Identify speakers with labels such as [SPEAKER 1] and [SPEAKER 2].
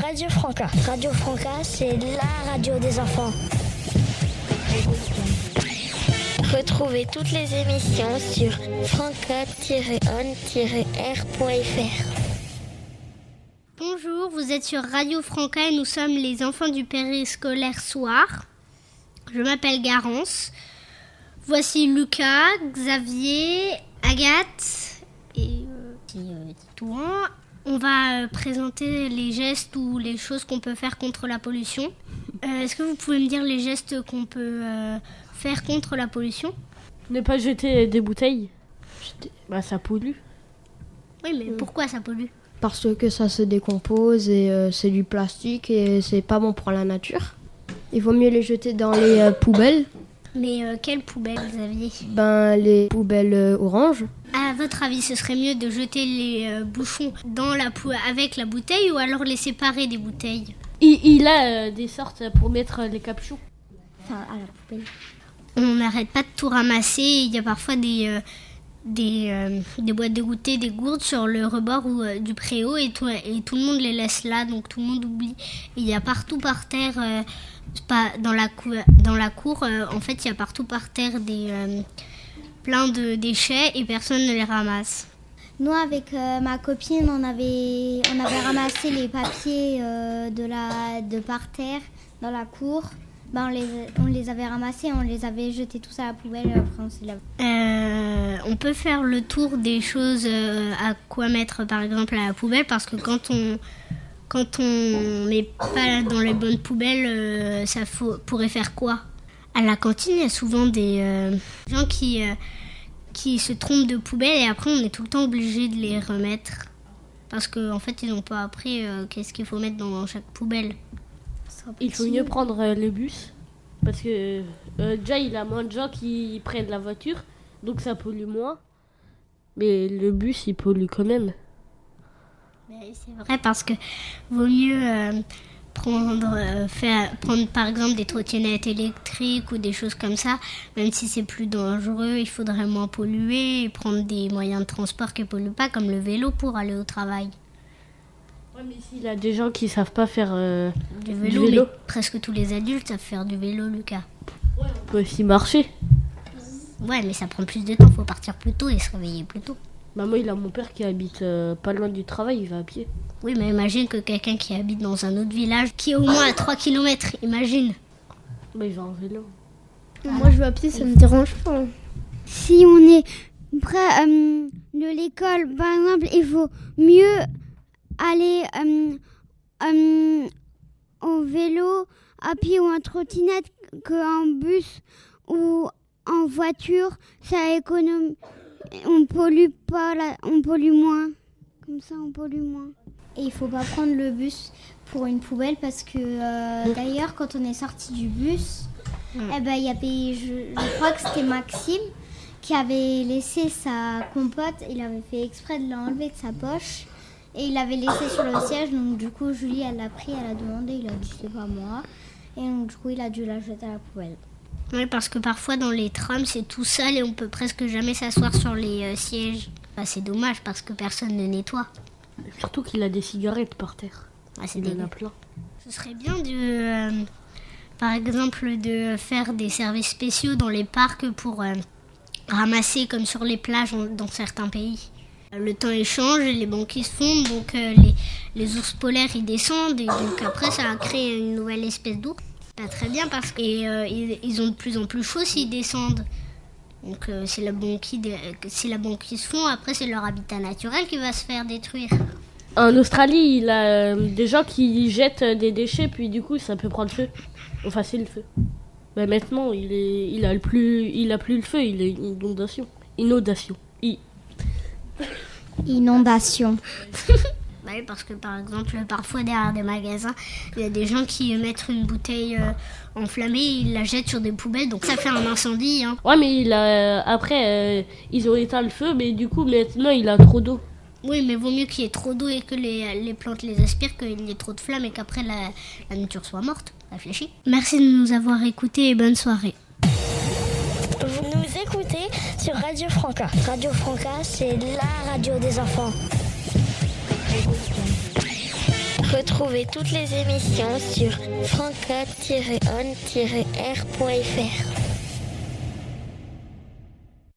[SPEAKER 1] Radio Franca. Radio Franca, c'est la radio des enfants. Retrouvez toutes les émissions sur franca-on-r.fr.
[SPEAKER 2] Bonjour, vous êtes sur Radio Franca et nous sommes les enfants du périscolaire soir. Je m'appelle Garance. Voici Lucas, Xavier, Agathe et Titouan. On va présenter les gestes ou les choses qu'on peut faire contre la pollution. Est-ce que vous pouvez me dire les gestes qu'on peut faire contre la pollution?
[SPEAKER 3] Ne pas jeter des bouteilles. Ça pollue.
[SPEAKER 2] Oui, mais pourquoi ça pollue?
[SPEAKER 4] Parce que ça se décompose et c'est du plastique et c'est pas bon pour la nature. Il vaut mieux les jeter dans les poubelles.
[SPEAKER 2] Mais quelles poubelles, Xavier?
[SPEAKER 4] Les poubelles oranges.
[SPEAKER 2] À votre avis, ce serait mieux de jeter les bouchons dans avec la bouteille ou alors les séparer des bouteilles?
[SPEAKER 3] Il a des sortes pour mettre les capuchons.
[SPEAKER 2] Enfin, à la poubelle. On n'arrête pas de tout ramasser. Il y a parfois des boîtes de goûter, des gourdes sur le rebord du préau et tout le monde les laisse là, donc tout le monde oublie. Il y a partout par terre, dans la cour, en fait, il y a partout par terre plein de déchets et personne ne les ramasse.
[SPEAKER 5] Nous, avec ma copine, on avait ramassé les papiers de par terre dans la cour. On les avait ramassés, on les avait jetés tous à la poubelle. Après on s'est lavé.
[SPEAKER 2] On peut faire le tour des choses à quoi mettre par exemple à la poubelle, parce que quand on met pas dans les bonnes poubelles, pourrait faire quoi? À la cantine, il y a souvent des gens qui se trompent de poubelle et après on est tout le temps obligé de les remettre parce qu'en fait ils n'ont pas appris qu'est-ce qu'il faut mettre dans chaque poubelle.
[SPEAKER 3] Il faut mieux prendre le bus parce que déjà il y a moins de gens qui prennent la voiture, donc ça pollue moins. Mais le bus il pollue quand même.
[SPEAKER 2] Mais c'est vrai, parce que vaut mieux prendre par exemple des trottinettes électriques ou des choses comme ça, même si c'est plus dangereux, il faudrait moins polluer et prendre des moyens de transport qui ne polluent pas, comme le vélo pour aller au travail.
[SPEAKER 3] Ouais, mais s'il y a des gens qui savent pas faire
[SPEAKER 2] du vélo. Mais presque tous les adultes savent faire du vélo, Lucas.
[SPEAKER 3] Ouais, on peut aussi marcher.
[SPEAKER 2] Ouais, mais ça prend plus de temps, faut partir plus tôt et se réveiller plus tôt.
[SPEAKER 3] Moi, il a mon père qui habite pas loin du travail, il va à pied.
[SPEAKER 2] Oui, mais imagine que quelqu'un qui habite dans un autre village, qui est au moins à 3 km, imagine.
[SPEAKER 3] Il va en vélo.
[SPEAKER 4] Moi, je vais à pied, ça me dérange pas.
[SPEAKER 5] Si on est près de l'école, par exemple, il faut mieux aller au vélo, à pied ou en trottinette qu'en bus ou en voiture. Ça économise. On pollue pas, on pollue moins. Comme ça, on pollue moins. Et il faut pas prendre le bus pour une poubelle parce que d'ailleurs, quand on est sorti du bus, il y avait, je crois que c'était Maxime qui avait laissé sa compote. Il avait fait exprès de l'enlever de sa poche et il l'avait laissé sur le siège. Donc du coup, Julie, elle l'a pris, elle a demandé, il a dit c'est pas moi. Et donc du coup, il a dû la jeter à la poubelle.
[SPEAKER 2] Oui, parce que parfois dans les trams, c'est tout sale et on peut presque jamais s'asseoir sur les sièges. C'est dommage parce que personne ne nettoie.
[SPEAKER 3] Surtout qu'il a des cigarettes par terre.
[SPEAKER 2] C'est
[SPEAKER 3] il en a plein.
[SPEAKER 2] Ce serait bien par exemple, de faire des services spéciaux dans les parcs pour ramasser comme sur les plages dans certains pays. Le temps échange, les banquises fondent, donc les ours polaires ils descendent et donc après ça a créé une nouvelle espèce d'ours. Pas très bien parce qu'ils ont de plus en plus chaud s'ils descendent. Donc si la banquise fond, après c'est leur habitat naturel qui va se faire détruire.
[SPEAKER 3] En Australie, il y a des gens qui jettent des déchets, puis du coup ça peut prendre feu. Enfin c'est le feu. Maintenant il a plus le feu, il est inondation. Oui, parce que par exemple, parfois derrière des magasins, il y a des gens qui mettent une bouteille enflammée, ils la jettent sur des poubelles, donc ça fait un incendie. Hein. Ouais, mais après, ils ont éteint le feu, mais du coup, maintenant, il a trop d'eau. Oui, mais vaut mieux qu'il y ait trop d'eau et que les plantes les aspirent qu'il y ait trop de flammes et qu'après la nature soit morte. Réfléchis. Merci de nous avoir écoutés et bonne soirée.
[SPEAKER 1] Vous nous écoutez sur Radio Franca. Radio Franca, c'est la radio des enfants. Retrouvez toutes les émissions sur franca-on-r.fr.